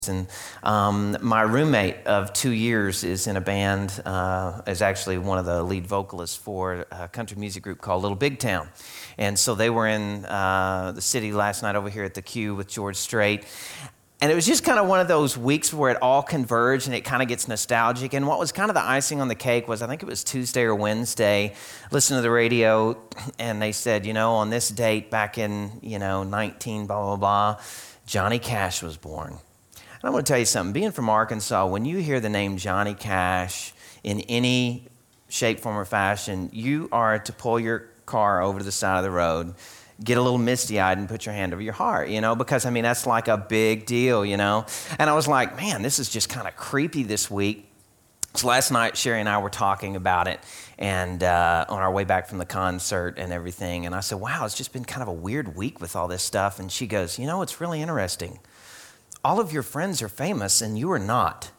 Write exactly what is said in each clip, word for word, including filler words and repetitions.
And um, my roommate of two years is in a band, uh, is actually one of the lead vocalists for a country music group called Little Big Town. And so they were in uh, the city last night over here at the Q with George Strait. And it was just kind of one of those weeks where it all converged and it kind of gets nostalgic. And what was kind of the icing on the cake was, I think it was Tuesday or Wednesday, listened to the radio and they said, you know, on this date back in, you know, nineteen blah, blah, blah, Johnny Cash was born. And I'm going to tell you something. Being from Arkansas, when you hear the name Johnny Cash in any shape, form, or fashion, you are to pull your car over to the side of the road, get a little misty-eyed, and put your hand over your heart, you know, because, I mean, that's like a big deal, you know. And I was like, man, this is just kind of creepy this week. So last night, Sherry and I were talking about it, and uh, on our way back from the concert and everything, and I said, wow, it's just been kind of a weird week with all this stuff. And she goes, you know, it's really interesting. All of your friends are famous and you are not.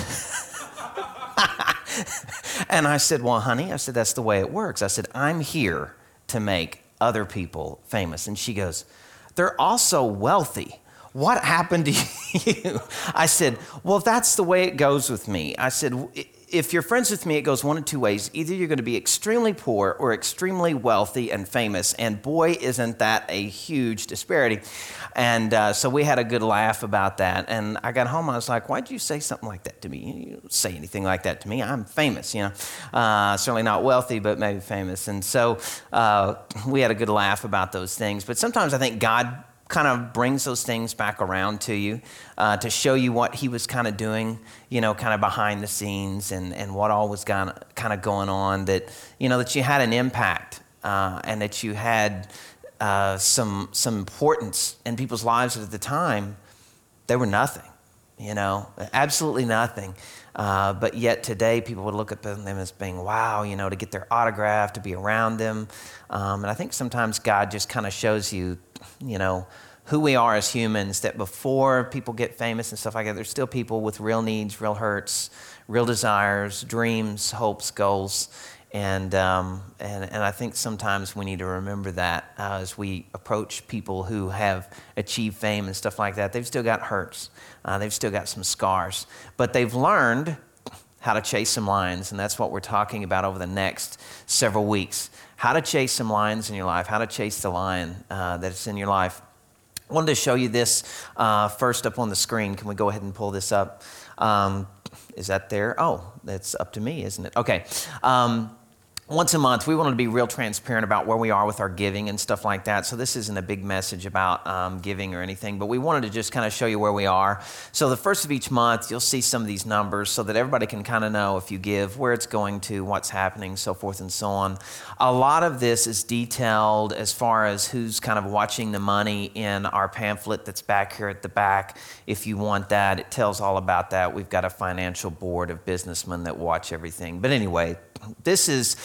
And I said, well, honey, I said, that's the way it works. I said, I'm here to make other people famous. And she goes, they're also wealthy. What happened to you? I said, well, that's the way it goes with me. I said, if you're friends with me, it goes one of two ways. Either you're going to be extremely poor or extremely wealthy and famous. And boy, isn't that a huge disparity. And uh, so we had a good laugh about that. And I got home, I was like, why'd you say something like that to me? You don't say anything like that to me. I'm famous, you know. Uh, certainly not wealthy, but maybe famous. And so uh, we had a good laugh about those things. But sometimes I think God kind of brings those things back around to you uh, to show you what he was kind of doing, you know, kind of behind the scenes and, and what all was kind of, kind of going on, that, you know, that you had an impact uh, and that you had uh, some some importance in people's lives at the time. They were nothing, you know, absolutely nothing. Uh, but yet today people would look at them as being, wow, you know, to get their autograph, to be around them. Um, and I think sometimes God just kind of shows you, you know, who we are as humans, that before people get famous and stuff like that, there's still people with real needs, real hurts, real desires, dreams, hopes, goals. And um, and, and I think sometimes we need to remember that uh, as we approach people who have achieved fame and stuff like that. They've still got hurts. Uh, they've still got some scars. But they've learned how to chase some lions, and that's what we're talking about over the next several weeks. How to chase some lions in your life, how to chase the lion uh, that's in your life. I wanted to show you this uh, first up on the screen. Can we go ahead and pull this up? Um, is that there? Oh, that's up to me, isn't it? Okay. Um, Once a month, we wanted to be real transparent about where we are with our giving and stuff like that. So this isn't a big message about um, giving or anything, but we wanted to just kind of show you where we are. So the first of each month, you'll see some of these numbers so that everybody can kind of know if you give, where it's going to, what's happening, so forth and so on. A lot of this is detailed as far as who's kind of watching the money in our pamphlet that's back here at the back. If you want that, it tells all about that. We've got a financial board of businessmen that watch everything. But anyway, this is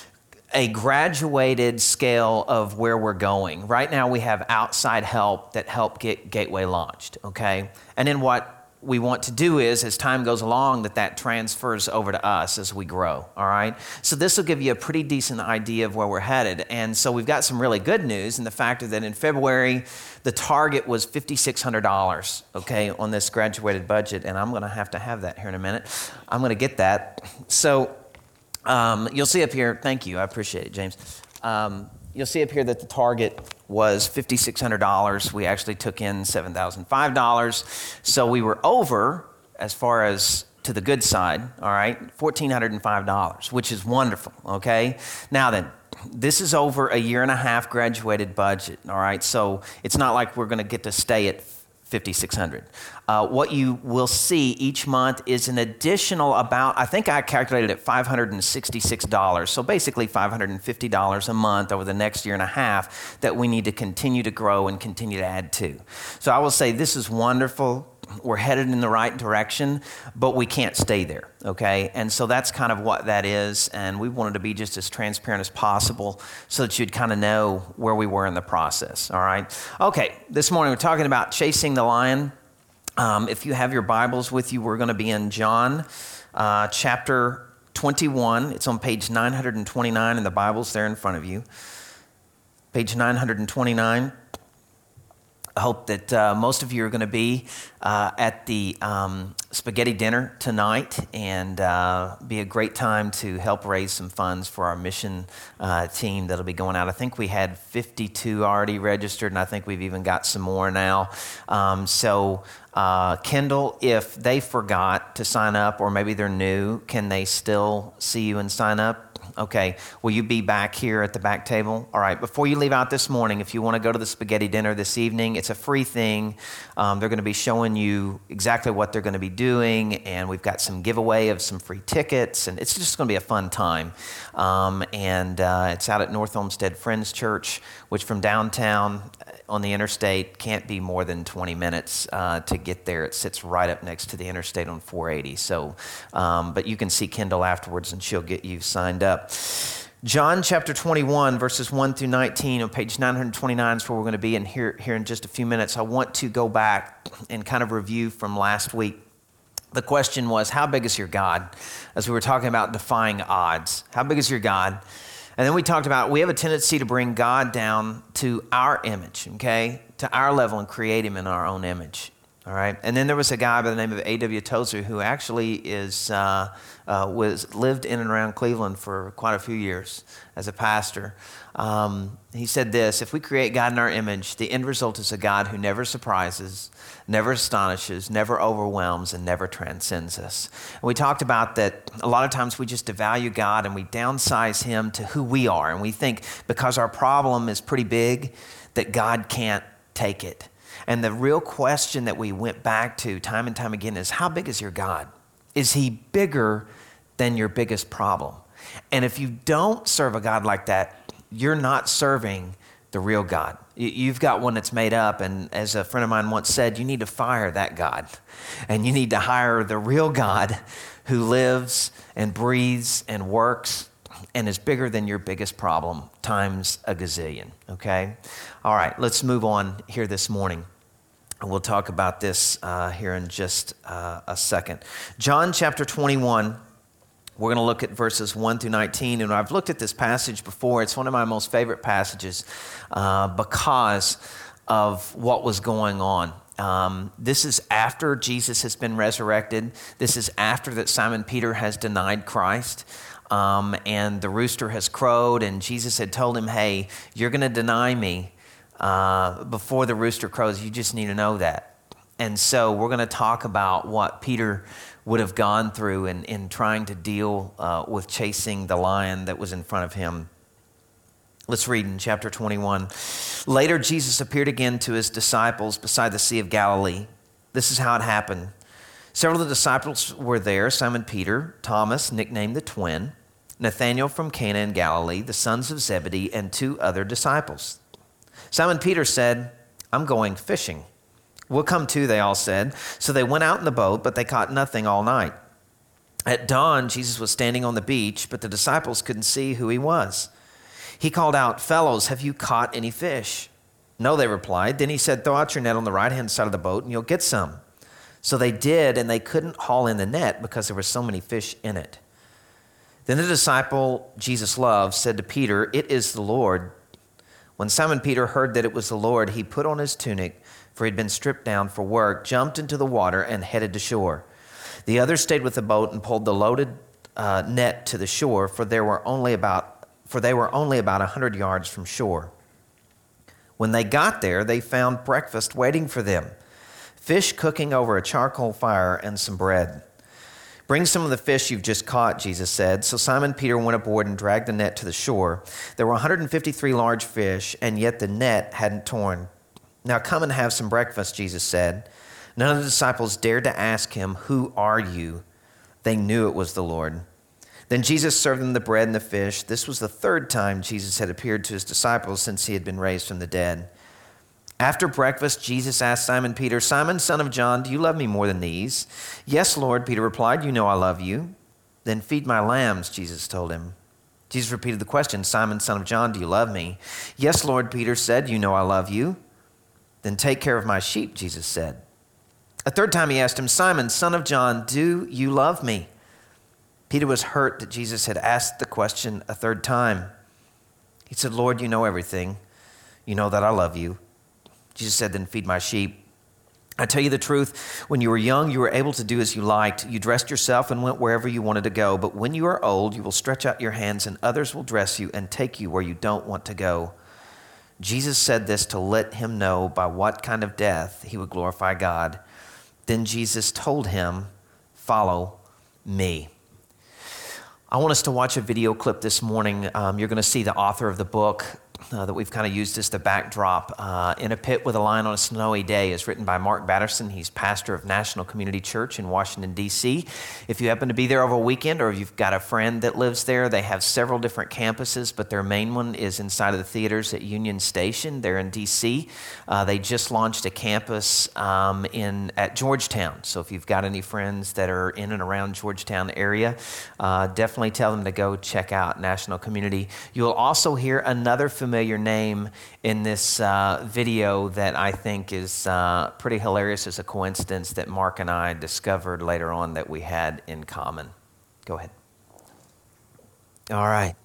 a graduated scale of where we're going. Right now we have outside help that help get Gateway launched, okay? And then what we want to do is, as time goes along, that that transfers over to us as we grow, all right? So this will give you a pretty decent idea of where we're headed. And so we've got some really good news in the fact that in February, the target was five thousand six hundred dollars, okay, on this graduated budget. And I'm going to have to have that here in a minute. I'm going to get that. So Um, you'll see up here, thank you, I appreciate it, James. Um, you'll see up here that the target was five thousand six hundred dollars. We actually took in seven thousand five dollars. So we were over, as far as to the good side, all right, one thousand four hundred five dollars, which is wonderful, okay? Now then, this is over a year and a half graduated budget, all right? So it's not like we're going to get to stay at five thousand six hundred dollars. Uh, what you will see each month is an additional about, I think I calculated it five hundred sixty-six dollars. So basically five hundred fifty dollars a month over the next year and a half that we need to continue to grow and continue to add to. So I will say this is wonderful. We're headed in the right direction, but we can't stay there, okay? And so that's kind of what that is, and we wanted to be just as transparent as possible so that you'd kind of know where we were in the process, all right? Okay, this morning we're talking about chasing the lion. Um, if you have your Bibles with you, we're going to be in John uh, chapter twenty-one. It's on page nine hundred twenty-nine, and the Bible's there in front of you. Page nine hundred twenty-nine. I hope that uh, most of you are going to be uh, at the um, spaghetti dinner tonight, and uh, be a great time to help raise some funds for our mission uh, team that'll be going out. I think we had fifty-two already registered, and I think we've even got some more now. Um, so, uh, Kendall, if they forgot to sign up, or maybe they're new, can they still see you and sign up? Okay, will you be back here at the back table? All right, before you leave out this morning, if you want to go to the spaghetti dinner this evening, it's a free thing. Um, they're going to be showing you exactly what they're going to be doing, and we've got some giveaway of some free tickets, and it's just going to be a fun time. Um, and uh, it's out at North Olmsted Friends Church, which from downtown on the interstate can't be more than twenty minutes uh, to get there. It sits right up next to the interstate on four eighty. So, um, but you can see Kendall afterwards, and she'll get you signed up. John chapter twenty-one, verses one through nineteen on page nine twenty-nine is where we're going to be. And here, here in just a few minutes, I want to go back and kind of review from last week. The question was, how big is your God? As we were talking about defying odds. How big is your God? And then we talked about we have a tendency to bring God down to our image, okay, to our level, and create him in our own image. All right. And then there was a guy by the name of A W Tozer who actually is uh, uh, was lived in and around Cleveland for quite a few years as a pastor. Um, he said this: if we create God in our image, the end result is a God who never surprises, never astonishes, never overwhelms, and never transcends us. And we talked about that a lot of times we just devalue God and we downsize him to who we are. And we think because our problem is pretty big that God can't take it. And the real question that we went back to time and time again is, how big is your God? Is he bigger than your biggest problem? And if you don't serve a God like that, you're not serving the real God. You've got one that's made up, and as a friend of mine once said, you need to fire that God. And you need to hire the real God who lives and breathes and works and is bigger than your biggest problem times a gazillion, okay? All right, let's move on here this morning. We'll talk about this uh, here in just uh, a second. John chapter twenty-one, we're going to look at verses one through nineteen. And I've looked at this passage before. It's one of my most favorite passages uh, because of what was going on. Um, this is after Jesus has been resurrected. This is after that Simon Peter has denied Christ. Um, and the rooster has crowed, and Jesus had told him, hey, you're going to deny me uh, before the rooster crows. You just need to know that. And so we're going to talk about what Peter would have gone through in, in trying to deal uh, with chasing the lion that was in front of him. Let's read in chapter twenty-one. Later, Jesus appeared again to his disciples beside the Sea of Galilee. This is how it happened. Several of the disciples were there: Simon Peter, Thomas, nicknamed the twin, Nathanael from Cana in Galilee, the sons of Zebedee, and two other disciples. Simon Peter said, I'm going fishing. We'll come too, they all said. So they went out in the boat, but they caught nothing all night. At dawn, Jesus was standing on the beach, but the disciples couldn't see who he was. He called out, fellows, have you caught any fish? No, they replied. Then he said, throw out your net on the right-hand side of the boat and you'll get some. So they did, and they couldn't haul in the net because there were so many fish in it. Then the disciple Jesus loved said to Peter, it is the Lord. When Simon Peter heard that it was the Lord, he put on his tunic, for he'd been stripped down for work, jumped into the water, and headed to shore. The others stayed with the boat and pulled the loaded uh, net to the shore, for there were only about for they were only about a hundred yards from shore. When they got there, they found breakfast waiting for them: fish cooking over a charcoal fire and some bread. Bring some of the fish you've just caught, Jesus said. So Simon Peter went aboard and dragged the net to the shore. There were one hundred fifty-three large fish, and yet the net hadn't torn. Now come and have some breakfast, Jesus said. None of the disciples dared to ask him, who are you? They knew it was the Lord. Then Jesus served them the bread and the fish. This was the third time Jesus had appeared to his disciples since he had been raised from the dead. After breakfast, Jesus asked Simon Peter, Simon, son of John, do you love me more than these? Yes, Lord, Peter replied, you know I love you. Then feed my lambs, Jesus told him. Jesus repeated the question, Simon, son of John, do you love me? Yes, Lord, Peter said, you know I love you. Then take care of my sheep, Jesus said. A third time he asked him, Simon, son of John, do you love me? Peter was hurt that Jesus had asked the question a third time. He said, Lord, you know everything. You know that I love you. Jesus said, then feed my sheep. I tell you the truth, when you were young, you were able to do as you liked. You dressed yourself and went wherever you wanted to go. But when you are old, you will stretch out your hands and others will dress you and take you where you don't want to go. Jesus said this to let him know by what kind of death he would glorify God. Then Jesus told him, follow me. I want us to watch a video clip this morning. Um, you're going to see the author of the book Uh, that we've kind of used as the backdrop. Uh, In a Pit with a Lion on a Snowy Day is written by Mark Batterson. He's pastor of National Community Church in Washington, D C If you happen to be there over a weekend or if you've got a friend that lives there, they have several different campuses, but their main one is inside of the theaters at Union Station. They're in D C Uh, they just launched a campus um, in at Georgetown. So if you've got any friends that are in and around Georgetown area, uh, definitely tell them to go check out National Community. You'll also hear another familiar your name in this uh, video that I think is uh, pretty hilarious as a coincidence that Mark and I discovered later on that we had in common. Go ahead. All right.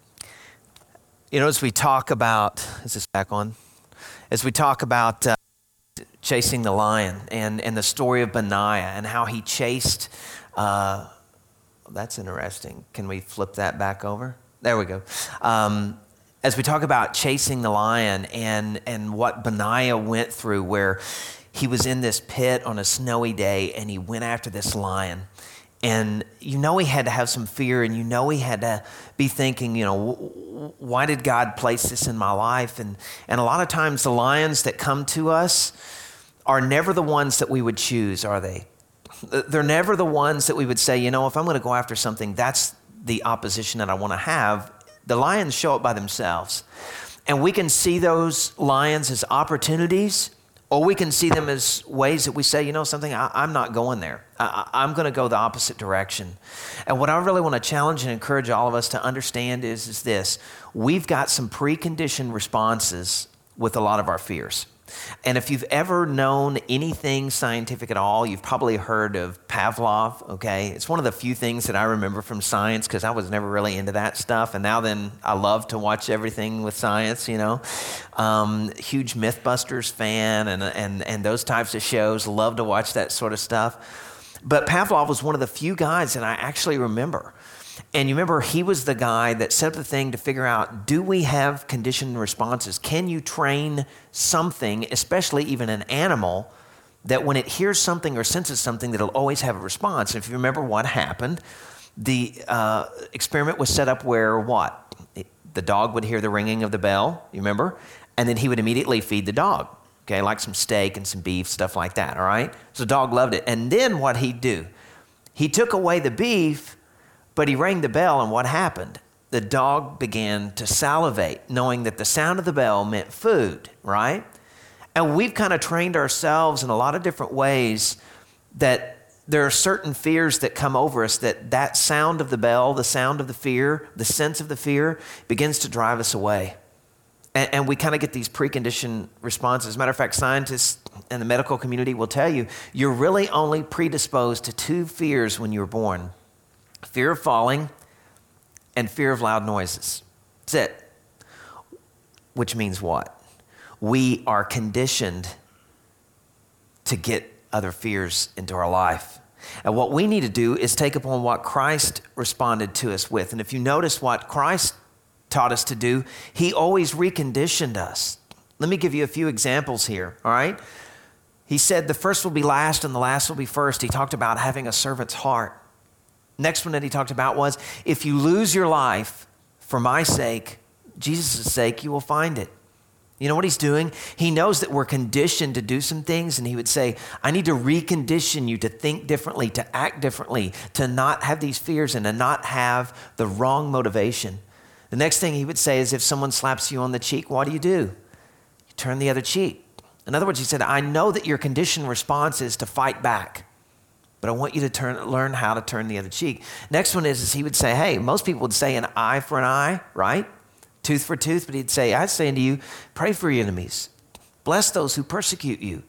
You know, as we talk about, is this back on? As we talk about uh, chasing the lion and, and the story of Benaiah and how he chased, uh, that's interesting. Can we flip that back over? There we go. Um, As we talk about chasing the lion and, and what Benaiah went through, where he was in this pit on a snowy day and he went after this lion. And you know he had to have some fear, and you know he had to be thinking, you know, why did God place this in my life? And, and a lot of times the lions that come to us are never the ones that we would choose, are they? They're never the ones that we would say, you know, if I'm going to go after something, that's the opposition that I want to have. The lions show up by themselves. And we can see those lions as opportunities, or we can see them as ways that we say, you know something, I, I'm not going there. I, I'm going to go the opposite direction. And what I really want to challenge and encourage all of us to understand is, is this. We've got some preconditioned responses with a lot of our fears. And if you've ever known anything scientific at all, you've probably heard of Pavlov, okay? It's one of the few things that I remember from science because I was never really into that stuff. And now then I love to watch everything with science, you know. Um, huge Mythbusters fan and, and, and those types of shows. Love to watch that sort of stuff. But Pavlov was one of the few guys that I actually remember. And you remember he was the guy that set up the thing to figure out, do we have conditioned responses? Can you train something, especially even an animal, that when it hears something or senses something, that it'll always have a response? And if you remember what happened, the uh, experiment was set up where what? It, the dog would hear the ringing of the bell, you remember? And then he would immediately feed the dog, okay, like some steak and some beef, stuff like that, all right? So the dog loved it. And then what he'd do, he took away the beef, but he rang the bell, and what happened? The dog began to salivate, knowing that the sound of the bell meant food, right? And we've kind of trained ourselves in a lot of different ways that there are certain fears that come over us, that that sound of the bell, the sound of the fear, the sense of the fear begins to drive us away. And, and we kind of get these preconditioned responses. As a matter of fact, scientists and the medical community will tell you, you're really only predisposed to two fears when you were born. Fear of falling and fear of loud noises. That's it. Which means what? We are conditioned to get other fears into our life. And what we need to do is take upon what Christ responded to us with. And if you notice what Christ taught us to do, he always reconditioned us. Let me give you a few examples here, all right? He said the first will be last and the last will be first. He talked about having a servant's heart. Next one that he talked about was, if you lose your life for my sake, Jesus' sake, you will find it. You know what he's doing? He knows that we're conditioned to do some things, and he would say, I need to recondition you to think differently, to act differently, to not have these fears and to not have the wrong motivation. The next thing he would say is, if someone slaps you on the cheek, what do you do? You turn the other cheek. In other words, he said, I know that your conditioned response is to fight back, but I want you to turn, learn how to turn the other cheek. Next one is, is he would say, hey, most people would say an eye for an eye, right? Tooth for tooth, but he'd say, I say unto you, pray for your enemies. Bless those who persecute you.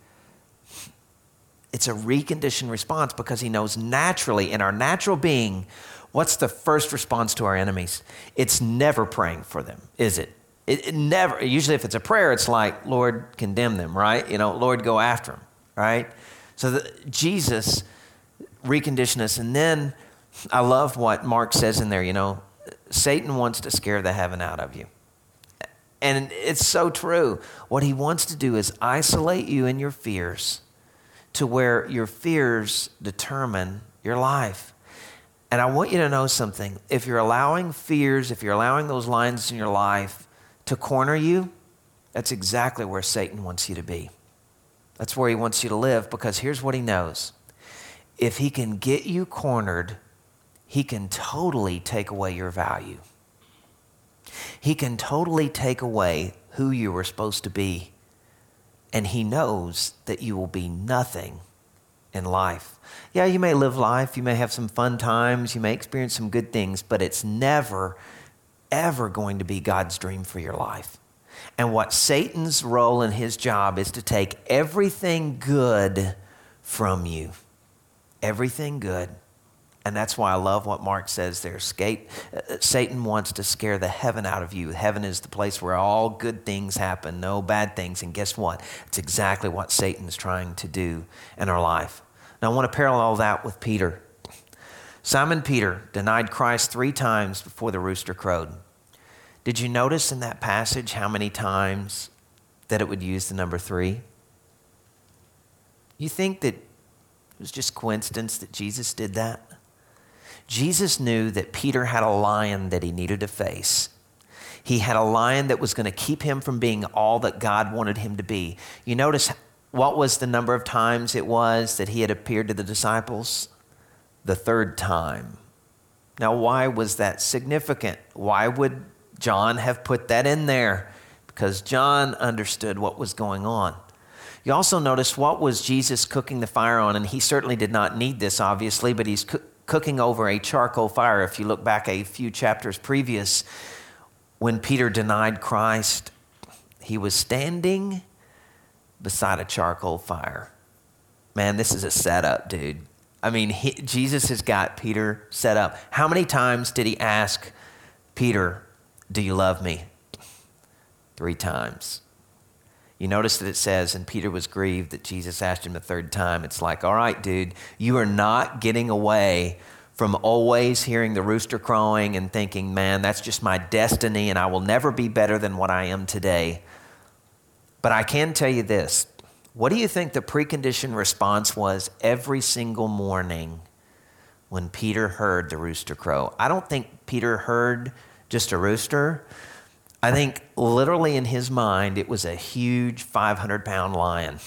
It's a reconditioned response because he knows naturally, in our natural being, what's the first response to our enemies? It's never praying for them, is it? It, it never, usually if it's a prayer, it's like, Lord, condemn them, right? You know, Lord, go after them, right? So the, Jesus reconditioned us. And then I love what Mark says in there, you know, Satan wants to scare the heaven out of you. And it's so true. What he wants to do is isolate you in your fears to where your fears determine your life. And I want you to know something. If you're allowing fears, if you're allowing those lines in your life to corner you, that's exactly where Satan wants you to be. That's where he wants you to live, because here's what he knows. If he can get you cornered, he can totally take away your value. He can totally take away who you were supposed to be. And he knows that you will be nothing in life. Yeah, you may live life, you may have some fun times, you may experience some good things, but it's never, ever going to be God's dream for your life. And what Satan's role and his job is to take everything good from you. Everything good. And that's why I love what Mark says there. Skate, uh, Satan wants to scare the heaven out of you. Heaven is the place where all good things happen, no bad things. And guess what? It's exactly what Satan's trying to do in our life. Now I want to parallel that with Peter. Simon Peter denied Christ three times before the rooster crowed. Did you notice in that passage how many times that it would use the number three? You think that it was just coincidence that Jesus did that? Jesus knew that Peter had a lion that he needed to face. He had a lion that was going to keep him from being all that God wanted him to be. You notice what was the number of times it was that he had appeared to the disciples? The third time. Now, why was that significant? Why would John have put that in there? Because John understood what was going on. You also notice what was Jesus cooking the fire on, and he certainly did not need this, obviously, but he's co- cooking over a charcoal fire. If you look back a few chapters previous, when Peter denied Christ, he was standing beside a charcoal fire. Man, this is a setup, dude. I mean, he, Jesus has got Peter set up. How many times did he ask Peter, do you love me? Three times. You notice that it says, and Peter was grieved that Jesus asked him the third time. It's like, all right, dude, you are not getting away from always hearing the rooster crowing and thinking, man, that's just my destiny and I will never be better than what I am today. But I can tell you this. What do you think the preconditioned response was every single morning when Peter heard the rooster crow? I don't think Peter heard just a rooster. I think literally in his mind, it was a huge five hundred pound lion.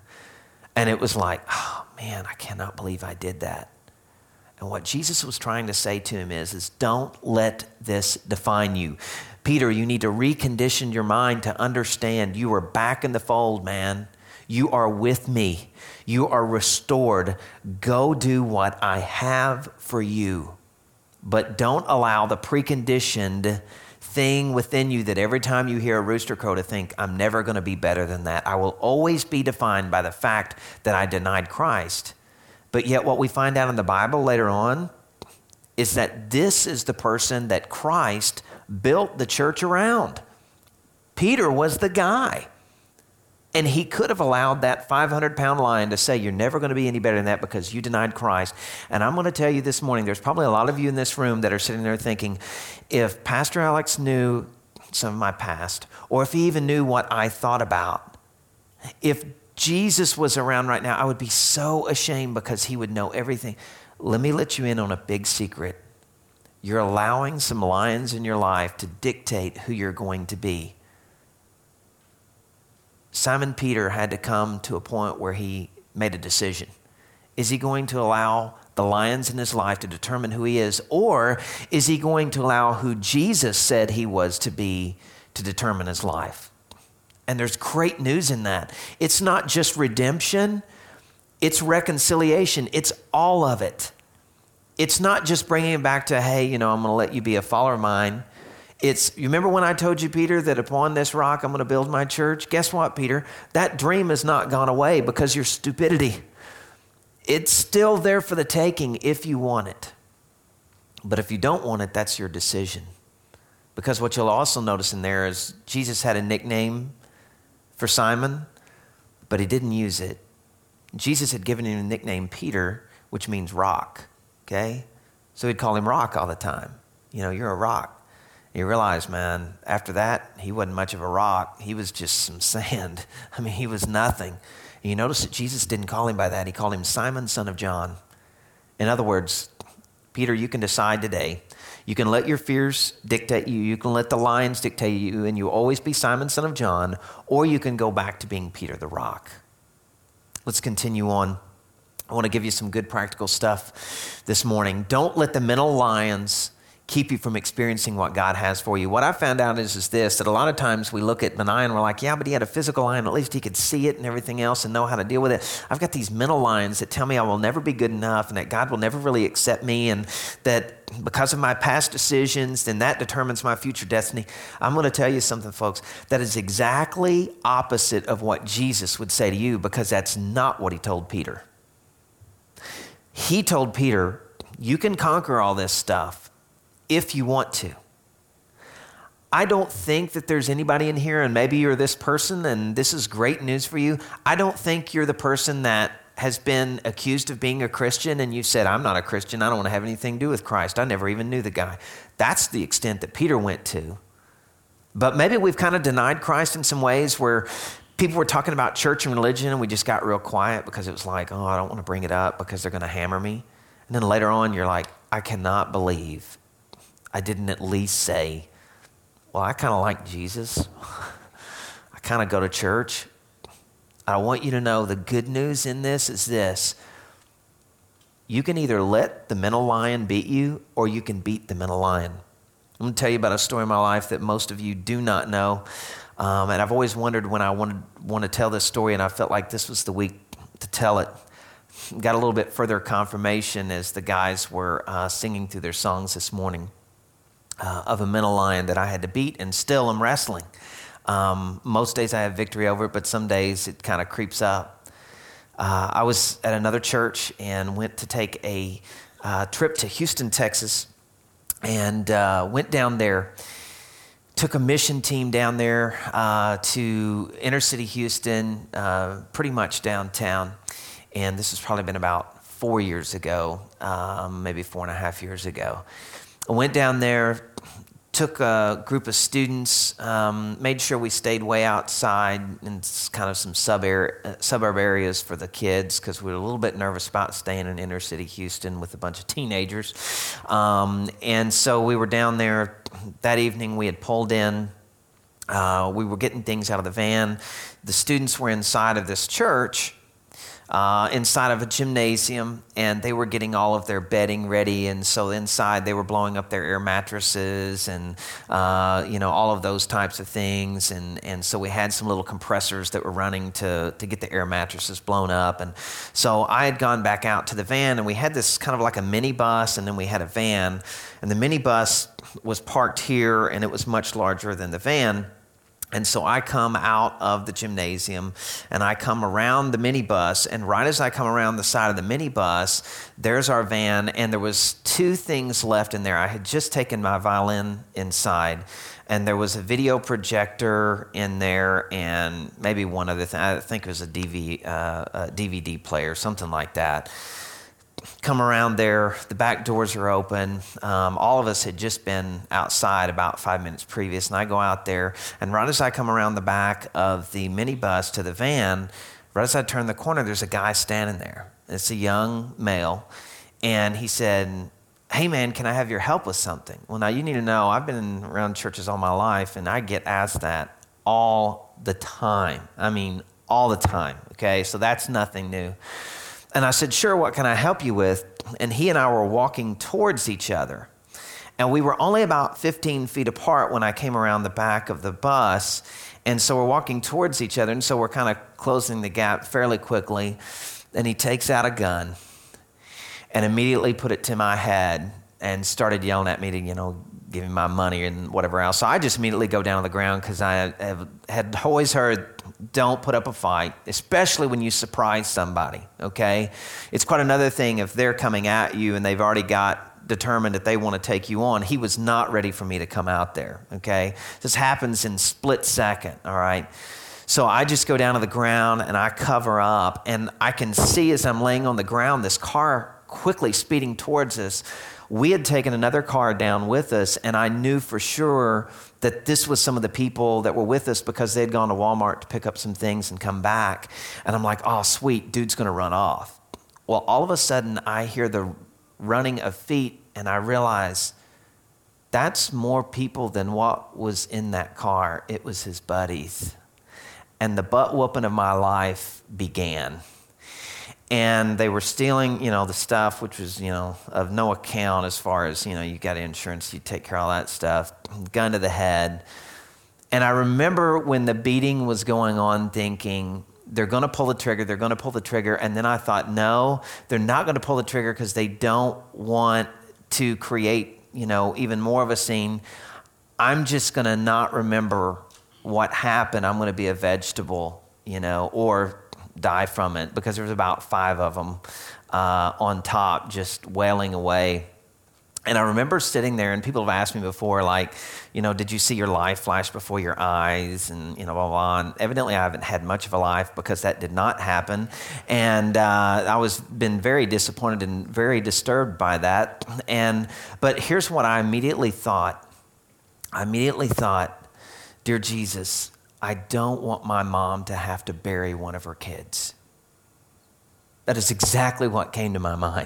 And it was like, oh man, I cannot believe I did that. And what Jesus was trying to say to him is, is don't let this define you. Peter, you need to recondition your mind to understand you are back in the fold, man. You are with me. You are restored. Go do what I have for you. But don't allow the preconditioned thing within you that every time you hear a rooster crow to think, I'm never going to be better than that. I will always be defined by the fact that I denied Christ. But yet what we find out in the Bible later on is that this is the person that Christ built the church around. Peter was the guy. And he could have allowed that five hundred pound lion to say, you're never going to be any better than that because you denied Christ. And I'm going to tell you this morning, there's probably a lot of you in this room that are sitting there thinking, if Pastor Alex knew some of my past, or if he even knew what I thought about, if Jesus was around right now, I would be so ashamed because he would know everything. Let me let you in on a big secret. You're allowing some lions in your life to dictate who you're going to be. Simon Peter had to come to a point where he made a decision. Is he going to allow the lions in his life to determine who he is, or is he going to allow who Jesus said he was to be to determine his life? And there's great news in that. It's not just redemption, it's reconciliation. It's all of it. It's not just bringing him back to, hey, you know, I'm going to let you be a follower of mine. It's, you remember when I told you, Peter, that upon this rock I'm going to build my church? Guess what, Peter? That dream has not gone away because of your stupidity. It's still there for the taking if you want it. But if you don't want it, that's your decision. Because what you'll also notice in there is Jesus had a nickname for Simon, but he didn't use it. Jesus had given him a nickname, Peter, which means rock, okay? So he'd call him Rock all the time. You know, you're a rock. And you realize, man, after that, he wasn't much of a rock. He was just some sand. I mean, he was nothing. And you notice that Jesus didn't call him by that. He called him Simon, son of John. In other words, Peter, you can decide today. You can let your fears dictate you. You can let the lions dictate you, and you always be Simon, son of John, or you can go back to being Peter the rock. Let's continue on. I want to give you some good practical stuff this morning. Don't let the mental lions keep you from experiencing what God has for you. What I found out is, is this, that a lot of times we look at Benaiah and we're like, yeah, but he had a physical eye and at least he could see it and everything else and know how to deal with it. I've got these mental lions that tell me I will never be good enough and that God will never really accept me and that because of my past decisions, then that determines my future destiny. I'm going to tell you something, folks, that is exactly opposite of what Jesus would say to you because that's not what he told Peter. He told Peter, you can conquer all this stuff if you want to. I don't think that there's anybody in here, and maybe you're this person, and this is great news for you. I don't think you're the person that has been accused of being a Christian, and you said, I'm not a Christian. I don't want to have anything to do with Christ. I never even knew the guy. That's the extent that Peter went to. But maybe we've kind of denied Christ in some ways where people were talking about church and religion, and we just got real quiet because it was like, oh, I don't want to bring it up because they're going to hammer me. And then later on, you're like, I cannot believe I didn't at least say, well, I kind of like Jesus. I kind of go to church. I want you to know the good news in this is this. You can either let the mental lion beat you or you can beat the mental lion. I'm going to tell you about a story in my life that most of you do not know. Um, and I've always wondered when I wanted want to tell this story, and I felt like this was the week to tell it. Got a little bit further confirmation as the guys were uh, singing through their songs this morning. Uh, of a mental lion that I had to beat, and still I'm wrestling. Um, most days I have victory over it, but some days it kind of creeps up. Uh, I was at another church and went to take a uh, trip to Houston, Texas, and uh, went down there. Took a mission team down there uh, to inner city Houston, uh, pretty much downtown. And this has probably been about four years ago, um, maybe four and a half years ago. I went down there, took a group of students, um, made sure we stayed way outside in kind of some sub area, suburb areas for the kids because we were a little bit nervous about staying in inner city Houston with a bunch of teenagers. Um, and so we were down there that evening. We had pulled in. Uh, we were getting things out of the van. The students were inside of this church. Uh, inside of a gymnasium, and they were getting all of their bedding ready, and so inside they were blowing up their air mattresses and uh, you know all of those types of things, and and so we had some little compressors that were running to to get the air mattresses blown up, and so I had gone back out to the van, and we had this kind of like a mini bus, and then we had a van, and the mini bus was parked here, and it was much larger than the van. And so I come out of the gymnasium and I come around the minibus, and right as I come around the side of the minibus, there's our van, and there was two things left in there. I had just taken my violin inside, and there was a video projector in there and maybe one other thing. I think it was a D V D, uh, a D V D player, something like that. Come around there, the back doors are open. Um, all of us had just been outside about five minutes previous, and I go out there, and right as I come around the back of the minibus to the van, right as I turn the corner, there's a guy standing there. It's a young male, and he said, hey man, can I have your help with something? Well, now you need to know, I've been around churches all my life, and I get asked that all the time. I mean, all the time, okay? So that's nothing new. And I said, sure, what can I help you with? And he and I were walking towards each other. And we were only about fifteen feet apart when I came around the back of the bus. And so we're walking towards each other. And so we're kind of closing the gap fairly quickly. And he takes out a gun and immediately put it to my head and started yelling at me to, you know, give me my money and whatever else. So I just immediately go down on the ground because I have, had always heard, don't put up a fight, especially when you surprise somebody, okay? It's quite another thing if they're coming at you and they've already got determined that they want to take you on, he was not ready for me to come out there, okay? This happens in split second, all right? So I just go down to the ground and I cover up, and I can see as I'm laying on the ground, this car quickly speeding towards us. We had taken another car down with us, and I knew for sure that this was some of the people that were with us because they'd gone to Walmart to pick up some things and come back. And I'm like, oh, sweet, dude's going to run off. Well, all of a sudden, I hear the running of feet, and I realize that's more people than what was in that car. It was his buddies. And the butt whooping of my life began. And they were stealing, you know, the stuff, which was, you know, of no account as far as, you know, you got insurance, you take care of all that stuff, gun to the head. And I remember when the beating was going on thinking, they're going to pull the trigger, they're going to pull the trigger. And then I thought, no, they're not going to pull the trigger because they don't want to create, you know, even more of a scene. I'm just going to not remember what happened. I'm going to be a vegetable, you know, or die from it, because there was about five of them uh, on top just wailing away. And I remember sitting there, and people have asked me before, like, you know, did you see your life flash before your eyes, and, you know, blah, blah, blah. And evidently I haven't had much of a life because that did not happen. And uh, I was been very disappointed and very disturbed by that. And but here's what I immediately thought. I immediately thought, dear Jesus, I don't want my mom to have to bury one of her kids. That is exactly what came to my mind.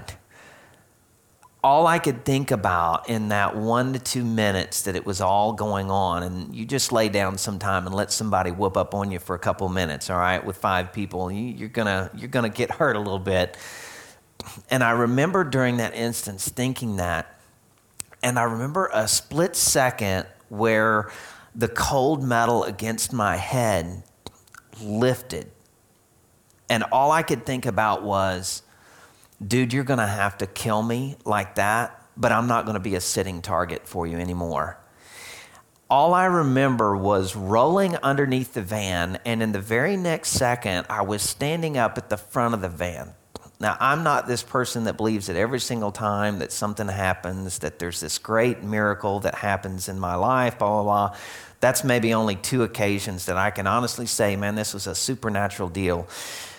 All I could think about in that one to two minutes that it was all going on, and you just lay down sometime and let somebody whoop up on you for a couple minutes, all right, with five people, you, you're gonna you're gonna get hurt a little bit. And I remember during that instance thinking that, and I remember a split second where the cold metal against my head lifted. And all I could think about was, dude, you're going to have to kill me like that, but I'm not going to be a sitting target for you anymore. All I remember was rolling underneath the van, and in the very next second, I was standing up at the front of the van. Now, I'm not this person that believes that every single time that something happens, that there's this great miracle that happens in my life, blah, blah, blah. That's maybe only two occasions that I can honestly say, man, this was a supernatural deal.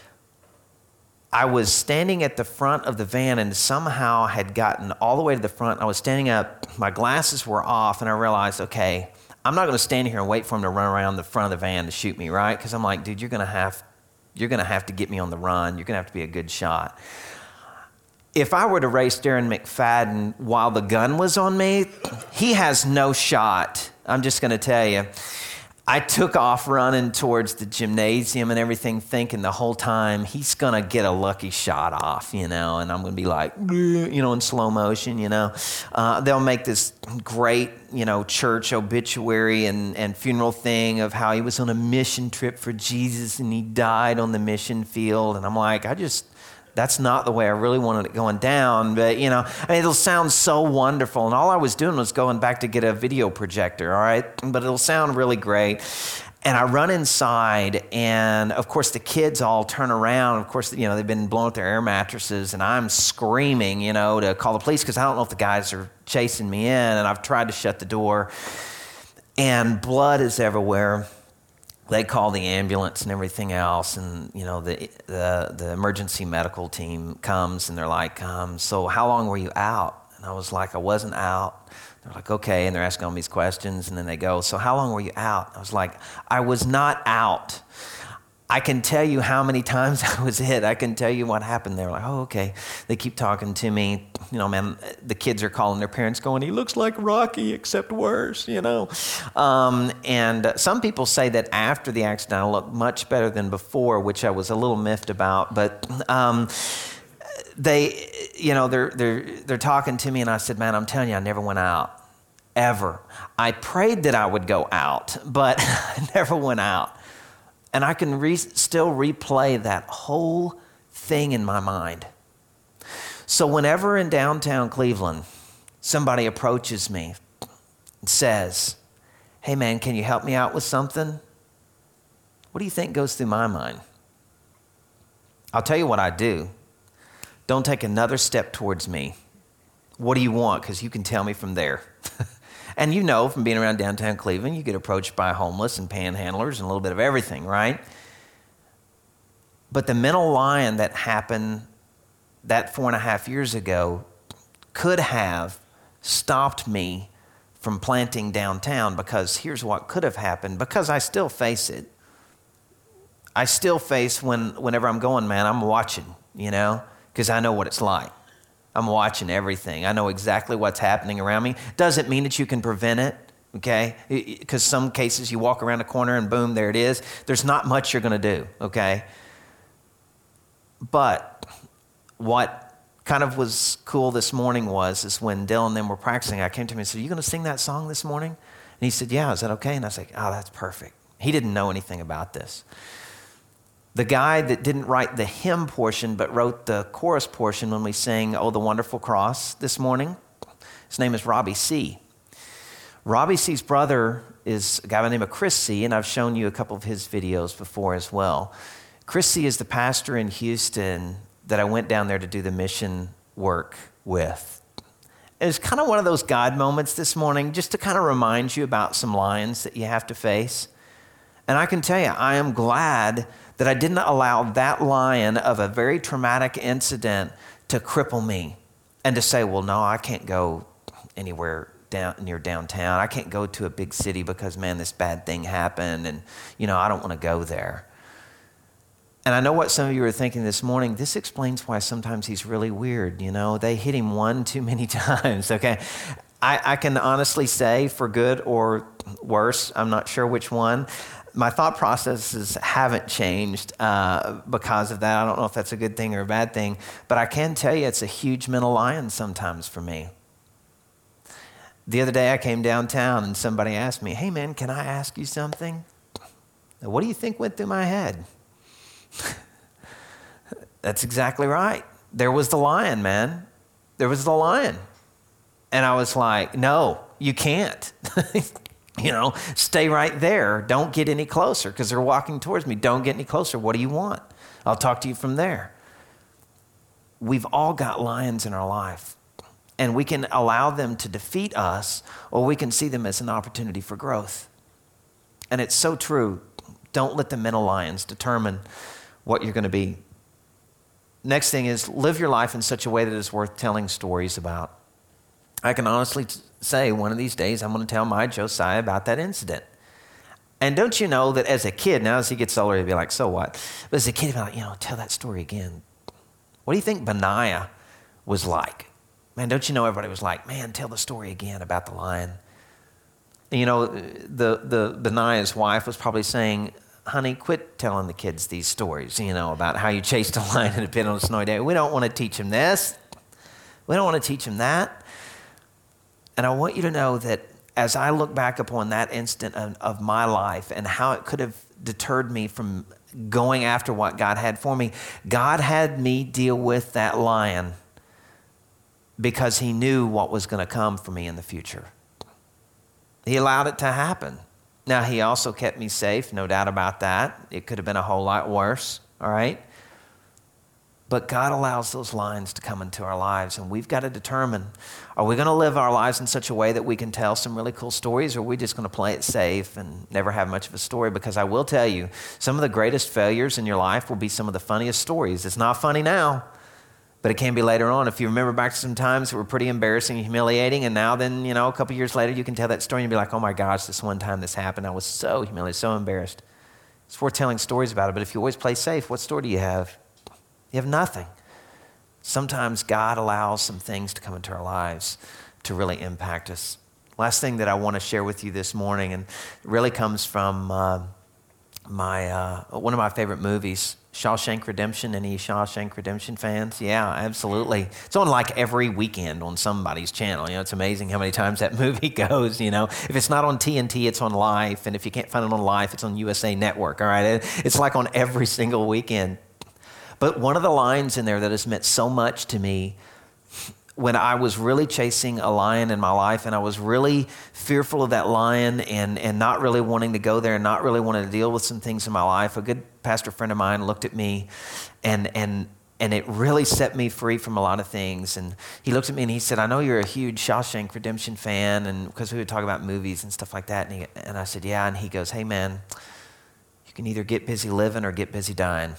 I was standing at the front of the van and somehow had gotten all the way to the front. I was standing up, my glasses were off, and I realized, okay, I'm not going to stand here and wait for him to run around the front of the van to shoot me, right? Because I'm like, dude, you're going to have You're going to have to get me on the run. You're going to have to be a good shot. If I were to race Darren McFadden while the gun was on me, he has no shot. I'm just going to tell you. I took off running towards the gymnasium and everything, thinking the whole time he's going to get a lucky shot off, you know, and I'm going to be like, you know, in slow motion, you know. Uh, they'll make this great, you know, church obituary and, and funeral thing of how he was on a mission trip for Jesus and he died on the mission field. And I'm like, I just... that's not the way I really wanted it going down. But, you know, I mean, it'll sound so wonderful. And all I was doing was going back to get a video projector, all right? But it'll sound really great. And I run inside, and, of course, the kids all turn around. Of course, you know, they've been blowing up their air mattresses, and I'm screaming, you know, to call the police because I don't know if the guys are chasing me in. And I've tried to shut the door, and blood is everywhere. They call the ambulance and everything else, and you know the the, the emergency medical team comes, and they're like, um, "So how long were you out?" And I was like, "I wasn't out." They're like, "Okay," and they're asking all these questions, and then they go, "So how long were you out?" I was like, "I was not out. I can tell you how many times I was hit. I can tell you what happened." They're like, "Oh, okay." They keep talking to me. You know, man, the kids are calling their parents going, "He looks like Rocky, except worse," you know. Um, and some people say that after the accident, I looked much better than before, which I was a little miffed about. But um, they, you know, they're, they're, they're talking to me, and I said, "Man, I'm telling you, I never went out, ever. I prayed that I would go out, but I never went out." And I can re- still replay that whole thing in my mind. So whenever in downtown Cleveland, somebody approaches me and says, "Hey man, can you help me out with something?" What do you think goes through my mind? I'll tell you what I do. Don't take another step towards me What do you want? Because you can tell me from there. And you know, from being around downtown Cleveland, you get approached by homeless and panhandlers and a little bit of everything, right? But the mental lion that happened that four and a half years ago could have stopped me from planting downtown, because here's what could have happened, because I still face it. I still face when, whenever I'm going, man, I'm watching, you know, because I know what it's like. I'm watching everything. I know exactly what's happening around me. Doesn't mean that you can prevent it, okay? Because some cases you walk around a corner and boom, there it is. There's not much you're going to do, okay? But what kind of was cool this morning was is when Dylan and them were practicing, I came to him and said, "Are you going to sing that song this morning?" And he said, "Yeah, is that okay?" And I was like, "Oh, that's perfect." He didn't know anything about this. The guy that didn't write the hymn portion but wrote the chorus portion when we sang "Oh, the Wonderful Cross" this morning, his name is Robbie C. Robbie C's brother is a guy by the name of Chris C., and I've shown you a couple of his videos before as well. Chris C. is the pastor in Houston that I went down there to do the mission work with. It was kind of one of those God moments this morning, just to kind of remind you about some lions that you have to face. And I can tell you, I am glad that I didn't allow that lion of a very traumatic incident to cripple me and to say, well, no, I can't go anywhere down near downtown. I can't go to a big city because, man, this bad thing happened and, you know, I don't want to go there. And I know what some of you are thinking this morning. This explains why sometimes he's really weird, you know. They hit him one too many times, okay? I, I can honestly say, for good or worse, I'm not sure which one, my thought processes haven't changed uh, because of that. I don't know if that's a good thing or a bad thing, but I can tell you it's a huge mental lion sometimes for me. The other day I came downtown and somebody asked me, "Hey man, can I ask you something?" Now, what do you think went through my head? That's exactly right. There was the lion, man. There was the lion. And I was like, no, you can't. You know, stay right there. Don't get any closer, because they're walking towards me. Don't get any closer. What do you want? I'll talk to you from there. We've all got lions in our life, and we can allow them to defeat us, or we can see them as an opportunity for growth. And it's so true. Don't let the mental lions determine what you're going to be. Next thing is, live your life in such a way that it's worth telling stories about. I can honestly t- say one of these days I'm going to tell my Josiah about that incident. And don't you know that as a kid, now as he gets older, he'll be like, so what? But as a kid, he'll be like, you know, tell that story again. What do you think Benaiah was like? Man, don't you know everybody was like, man, tell the story again about the lion. And you know, the, the Benaiah's wife was probably saying, honey, quit telling the kids these stories, you know, about how you chased a lion in a pit on a snowy day. We don't want to teach them this. We don't want to teach them that. And I want you to know that as I look back upon that instant of, of my life and how it could have deterred me from going after what God had for me, God had me deal with that lion because he knew what was going to come for me in the future. He allowed it to happen. Now, he also kept me safe, no doubt about that. It could have been a whole lot worse, all right? But God allows those lions to come into our lives, and we've got to determine, are we going to live our lives in such a way that we can tell some really cool stories, or are we just going to play it safe and never have much of a story? Because I will tell you, some of the greatest failures in your life will be some of the funniest stories. It's not funny now, but it can be later on. If you remember back to some times that were pretty embarrassing and humiliating, and now then, you know, a couple years later, you can tell that story and be like, oh my gosh, this one time this happened, I was so humiliated, so embarrassed. It's worth telling stories about it, but if you always play safe, what story do you have? You have nothing. Sometimes God allows some things to come into our lives to really impact us. Last thing that I want to share with you this morning, and it really comes from uh, my uh, one of my favorite movies, Shawshank Redemption. Any Shawshank Redemption fans? Yeah, absolutely. It's on like every weekend on somebody's channel. You know, it's amazing how many times that movie goes. You know, if it's not on T N T, it's on Life, and if you can't find it on Life, it's on U S A Network. All right, it's like on every single weekend. But one of the lines in there that has meant so much to me when I was really chasing a lion in my life, and I was really fearful of that lion and, and not really wanting to go there and not really wanting to deal with some things in my life, a good pastor friend of mine looked at me and, and And it really set me free from a lot of things. And he looked at me and he said, I know you're a huge Shawshank Redemption fan, and because we would talk about movies and stuff like that. And, he, and I said, yeah. And he goes, hey, man, you can either get busy living or get busy dying.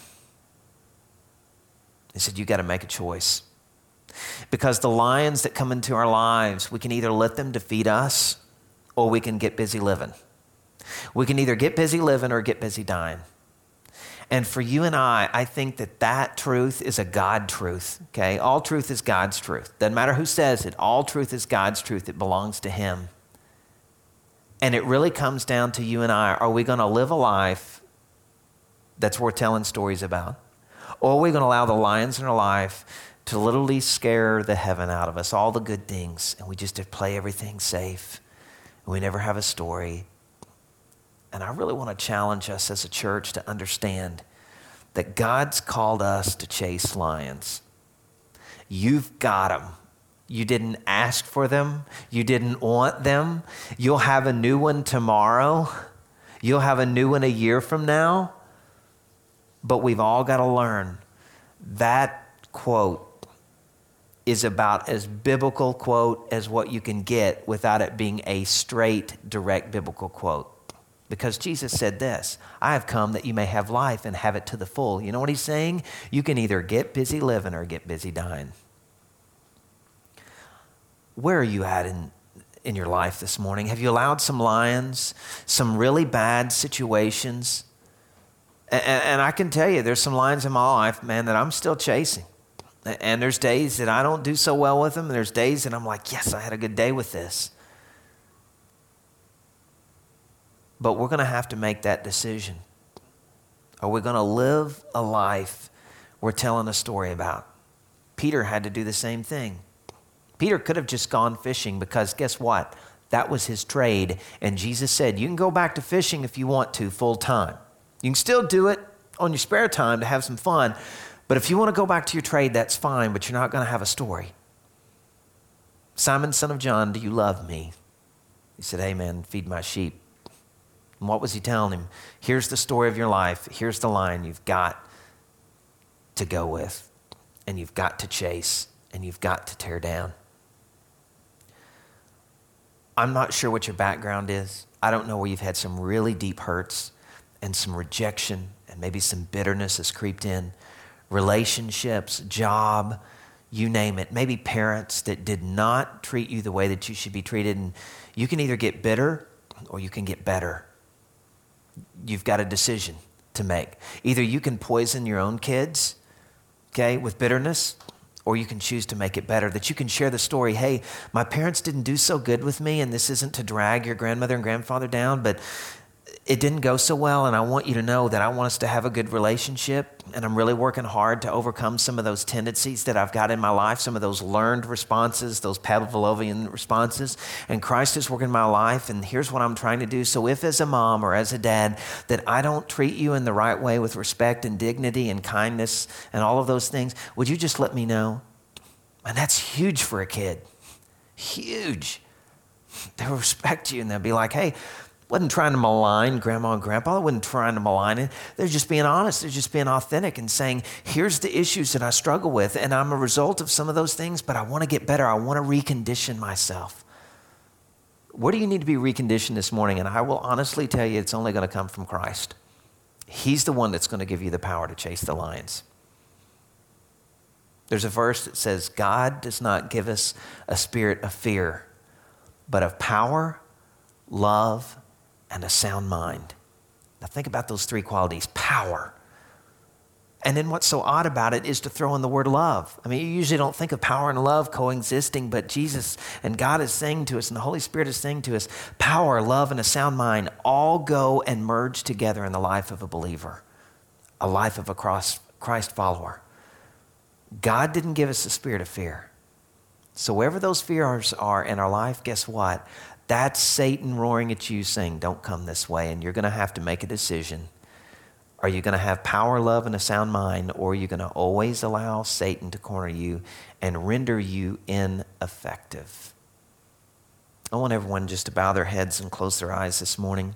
He said, you got to make a choice. Because the lions that come into our lives, we can either let them defeat us or we can get busy living. We can either get busy living or get busy dying. And for you and I, I think that that truth is a God truth, okay? All truth is God's truth. Doesn't matter who says it. All truth is God's truth. It belongs to him. And it really comes down to you and I. Are we going to live a life that's worth telling stories about? Or are we going to allow the lions in our life to literally scare the heaven out of us, all the good things, and we just to play everything safe, and we never have a story? And I really want to challenge us as a church to understand that God's called us to chase lions. You've got them. You didn't ask for them. You didn't want them. You'll have a new one tomorrow. You'll have a new one a year from now. But we've all got to learn that quote is about as biblical quote as what you can get without it being a straight, direct biblical quote. Because Jesus said this, I have come that you may have life and have it to the full. You know what he's saying? You can either get busy living or get busy dying. Where are you at in, in your life this morning? Have you allowed some lions, some really bad situations? And, and I can tell you, there's some lions in my life, man, that I'm still chasing. And there's days that I don't do so well with them. And there's days that I'm like, yes, I had a good day with this. But we're going to have to make that decision. Are we going to live a life we're telling a story about? Peter had to do the same thing. Peter could have just gone fishing because guess what? That was his trade. And Jesus said, you can go back to fishing if you want to full time. You can still do it on your spare time to have some fun. But if you want to go back to your trade, that's fine, but you're not going to have a story. Simon, son of John, do you love me? He said, amen, feed my sheep. And what was he telling him? Here's the story of your life. Here's the line you've got to go with, and you've got to chase, and you've got to tear down. I'm not sure what your background is. I don't know where you've had some really deep hurts and some rejection and maybe some bitterness has creeped in. Relationships, job, you name it. Maybe parents that did not treat you the way that you should be treated. And you can either get bitter or you can get better. You've got a decision to make. Either you can poison your own kids, okay, with bitterness, or you can choose to make it better, that you can share the story, hey, my parents didn't do so good with me, and this isn't to drag your grandmother and grandfather down, but it didn't go so well, and I want you to know that I want us to have a good relationship, and I'm really working hard to overcome some of those tendencies that I've got in my life, some of those learned responses, those Pavlovian responses, and Christ is working in my life, and here's what I'm trying to do. So if as a mom or as a dad that I don't treat you in the right way with respect and dignity and kindness and all of those things, would you just let me know? And that's huge for a kid. Huge. They'll respect you, and they'll be like, hey, wasn't trying to malign grandma and grandpa. I wasn't trying to malign it. They're just being honest. They're just being authentic and saying, here's the issues that I struggle with, and I'm a result of some of those things, but I want to get better. I want to recondition myself. Where do you need to be reconditioned this morning? And I will honestly tell you, it's only going to come from Christ. He's the one that's going to give you the power to chase the lions. There's a verse that says, God does not give us a spirit of fear, but of power, love, and a sound mind. Now think about those three qualities. Power. And then what's so odd about it is to throw in the word love. I mean, you usually don't think of power and love coexisting, but Jesus and God is saying to us, and the Holy Spirit is saying to us, power, love, and a sound mind all go and merge together in the life of a believer, a life of a Christ follower. God didn't give us a spirit of fear. So wherever those fears are in our life, guess what? That's Satan roaring at you saying, don't come this way. And you're going to have to make a decision. Are you going to have power, love, and a sound mind, or are you going to always allow Satan to corner you and render you ineffective? I want everyone just to bow their heads and close their eyes this morning.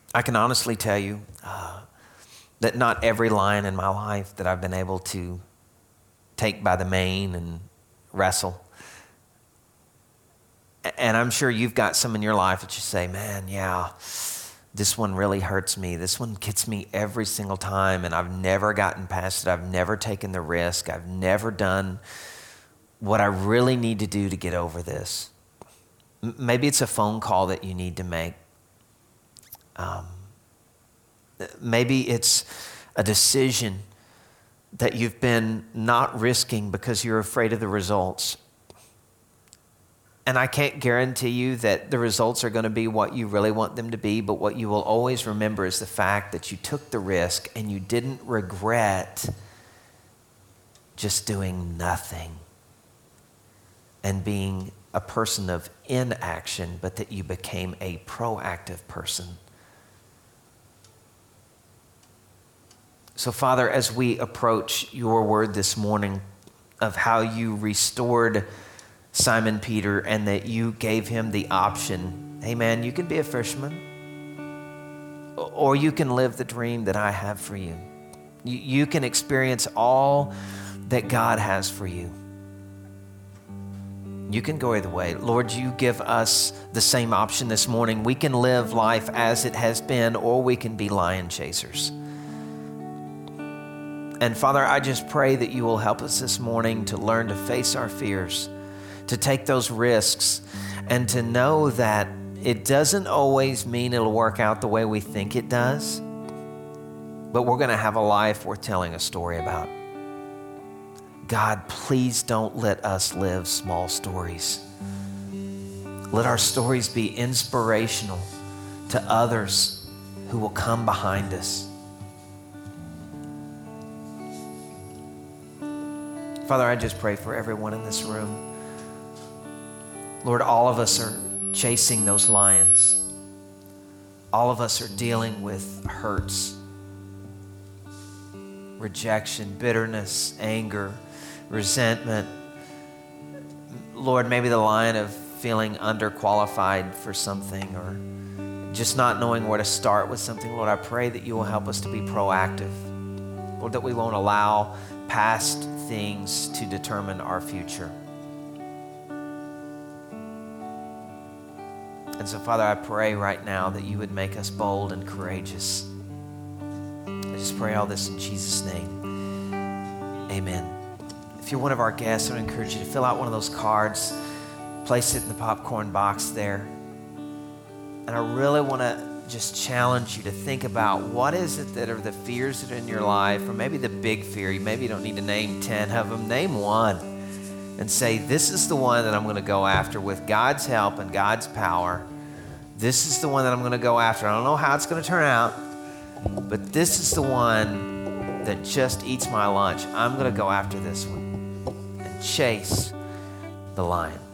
I can honestly tell you uh, that not every lion in my life that I've been able to take by the mane and wrestle. And I'm sure you've got some in your life that you say, man, yeah, this one really hurts me. This one gets me every single time, and I've never gotten past it. I've never taken the risk. I've never done what I really need to do to get over this. M- maybe it's a phone call that you need to make. Um, maybe it's a decision that you've been not risking because you're afraid of the results. And I can't guarantee you that the results are going to be what you really want them to be, but what you will always remember is the fact that you took the risk and you didn't regret just doing nothing and being a person of inaction, but that you became a proactive person. So, Father, as we approach your word this morning of how you restored Simon Peter and that you gave him the option, hey man, you can be a fisherman or you can live the dream that I have for you. You, you can experience all that God has for you. You can go either way. Lord, you give us the same option this morning. We can live life as it has been, or we can be lion chasers. And Father, I just pray that you will help us this morning to learn to face our fears, to take those risks, and to know that it doesn't always mean it'll work out the way we think it does, but we're going to have a life worth telling a story about. God, please don't let us live small stories. Let our stories be inspirational to others who will come behind us. Father, I just pray for everyone in this room. Lord, all of us are chasing those lions. All of us are dealing with hurts, rejection, bitterness, anger, resentment. Lord, maybe the lion of feeling underqualified for something or just not knowing where to start with something. Lord, I pray that you will help us to be proactive. Lord, that we won't allow past things to determine our future. And so, Father, I pray right now that you would make us bold and courageous. I just pray all this in Jesus' name. Amen. If you're one of our guests, I would encourage you to fill out one of those cards, place it in the popcorn box there. And I really want to just challenge you to think about what is it that are the fears that are in your life, or maybe the big fear. Maybe you don't need to name ten of them. Name one and say, this is the one that I'm going to go after with God's help and God's power. This is the one that I'm going to go after. I don't know how it's going to turn out, but this is the one that just eats my lunch. I'm going to go after this one and chase the lion.